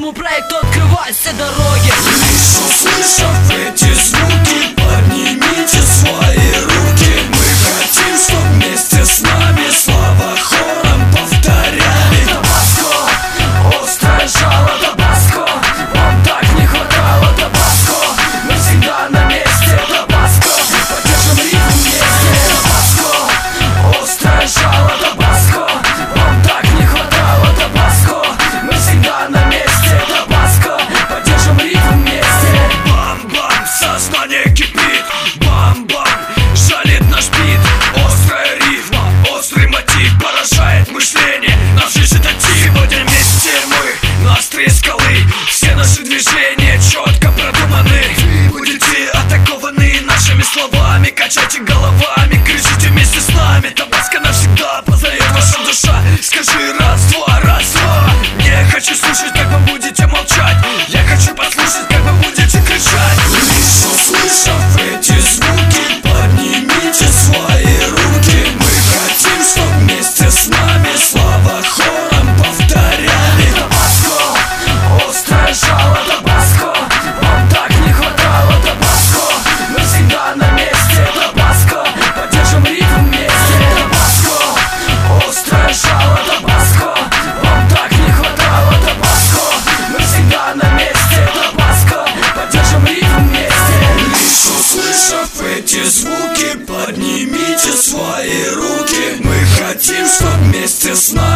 Нашему проекту открывать все дороги. Лишь услышав эти звуки, поднимите свои руки. Мы хотим, чтоб вместе с нами слова хором повторяли. Табаско, острое жало, Табаско, вам так не хватало, Табаско. Мы всегда на месте, Табаско, поддержим ритм вместе. Табаско, острое жало, Табаско, вам так не хватало, Табаско. Мы всегда на месте, Табаско, поддержим ритм вместе. Бам-бам, сознание кипит. Бам-бам, жалит наш бит. Острая рифма, острый мотив поражает мышление. Наш результатив. Сегодня вместе мы на острие скалы. Все наши движения четко продуманы. Вы будете атакованы нашими словами. Качайте головами, кричите вместе с нами. Табаско навсегда позовет ваша душа. Скажи раз-два, раз-два. Не хочу слушать, как вы будете молчать. Я хочу послушать, как вы будете кричать. Лишь услышав эти звуки, поднимите свои руки. Мы хотим, чтоб вместе с нами слова хором повторяли. Табаско, острое жало, Табаско, вам так не хватало, Табаско. Мы всегда на месте, Табаско, поддержим ритм вместе. Табаско, острое жало, Табаско, вам так не хватало, Табаско. Мы всегда на месте, Табаско, поддержим ритм вместе. Лишь услышав эти звуки, поднимите свои руки. Мы хотим, чтоб вместе с нами